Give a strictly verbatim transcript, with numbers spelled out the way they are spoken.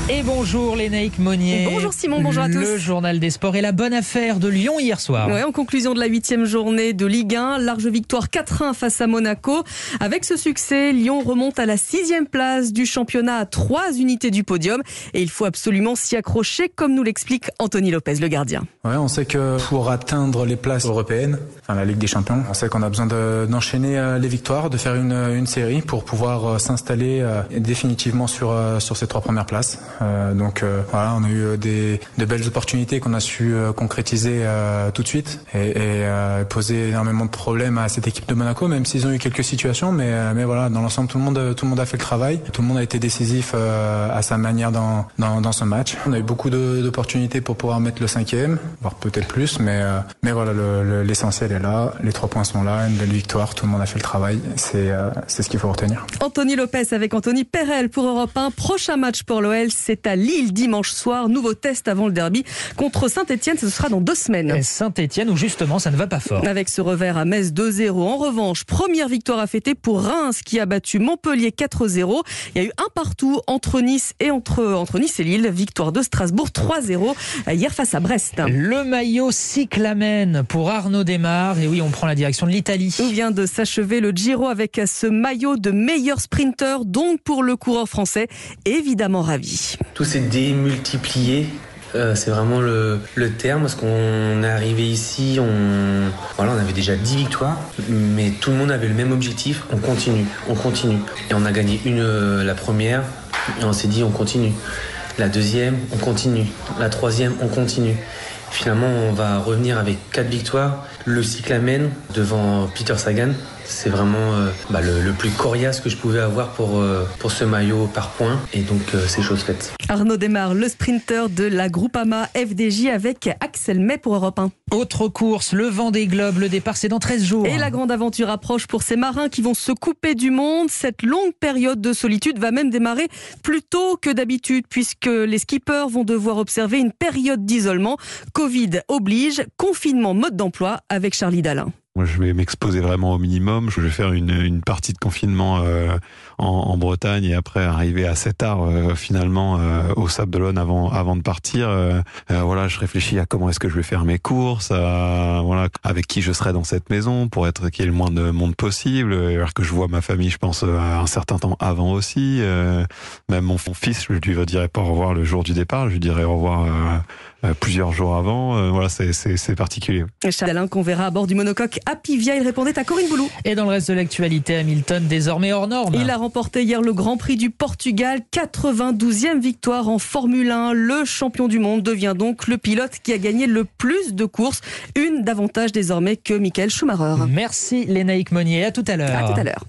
Et bonjour Lénaïque Monnier. Bonjour Simon, bonjour à tous. Le journal des sports et la bonne affaire de Lyon hier soir. Ouais, en conclusion de la huitième journée de Ligue un, large victoire quatre un face à Monaco. Avec ce succès, Lyon remonte à la sixième place du championnat à trois unités du podium. Et il faut absolument s'y accrocher, comme nous l'explique Anthony Lopez, le gardien. Ouais, on sait que pour atteindre les places européennes, enfin la Ligue des Champions, on sait qu'on a besoin de, d'enchaîner les victoires, de faire une, une série pour pouvoir s'installer définitivement sur, sur ces trois premières places. Euh, donc euh, voilà, on a eu des de belles opportunités qu'on a su euh, concrétiser euh, tout de suite et, et euh, poser énormément de problèmes à cette équipe de Monaco, même s'ils ont eu quelques situations, mais euh, mais voilà, dans l'ensemble tout le monde tout le monde a fait le travail, tout le monde a été décisif euh, à sa manière dans dans dans ce match. On a eu beaucoup de, d'opportunités pour pouvoir mettre le cinquième, voire peut-être plus, mais euh, mais voilà, le, le, l'essentiel est là, les trois points sont là, une belle victoire, tout le monde a fait le travail, c'est euh, c'est ce qu'il faut retenir. Anthony Lopez avec Anthony Perel pour Europe un. Prochain match pour l'O L, c'est à Lille dimanche soir. Nouveau test avant le derby contre Saint-Etienne. Ce sera dans deux semaines. Saint-Etienne où justement ça ne va pas fort. Avec ce revers à Metz deux zéro. En revanche, première victoire à fêter pour Reims qui a battu Montpellier quatre zéro. Il y a eu un partout entre Nice et entre, entre Nice et Lille. Victoire de Strasbourg trois zéro hier face à Brest. Le maillot cyclamen pour Arnaud Démare. Et oui, on prend la direction de l'Italie. Il vient de s'achever le Giro avec ce maillot de meilleur sprinter, donc pour le coureur français, évidemment ravi. Tout s'est démultiplié. Euh, c'est vraiment le, le terme, parce qu'on est arrivé ici, on, voilà, on avait déjà dix victoires, mais tout le monde avait le même objectif, on continue, on continue. Et on a gagné une, euh, la première, et on s'est dit on continue. La deuxième, on continue. La troisième, on continue. Finalement, on va revenir avec quatre victoires. Le cyclamen devant Peter Sagan, c'est vraiment euh, bah, le, le plus coriace que je pouvais avoir pour, euh, pour ce maillot par points. Et donc, euh, c'est chose faite. Arnaud Démare, le sprinter de la Groupama F D J avec Axel May pour Europe un. Autre course, le Vendée Globe, le départ c'est dans treize jours. Et la grande aventure approche pour ces marins qui vont se couper du monde. Cette longue période de solitude va même démarrer plus tôt que d'habitude puisque les skippers vont devoir observer une période d'isolement. Covid oblige, confinement mode d'emploi avec Charlie Dalin. Moi, je vais m'exposer vraiment au minimum. Je vais faire une, une partie de confinement euh, en, en Bretagne et après arriver à Sétard euh, finalement euh, au Sable d'Olonne avant avant de partir. Euh, euh, voilà, je réfléchis à comment est-ce que je vais faire mes courses, à, voilà, avec qui je serai dans cette maison pour être qu'il y ait le moins de monde possible. Alors que je vois ma famille, je pense à un certain temps avant aussi. Euh, même mon fils, je lui dirai pas au revoir le jour du départ, je lui dirai au revoir euh, euh, plusieurs jours avant. Euh, voilà, c'est c'est c'est particulier. Charles Dalin qu'on verra à bord du monocoque à Pivia, il répondait à Corinne Boulou. Et dans le reste de l'actualité, Hamilton désormais hors norme. Il a remporté hier le Grand Prix du Portugal, quatre-vingt-douzième victoire en Formule un. Le champion du monde devient donc le pilote qui a gagné le plus de courses, une davantage désormais que Michael Schumacher. Merci Lénaïque Monnier, à tout à l'heure. À tout à l'heure.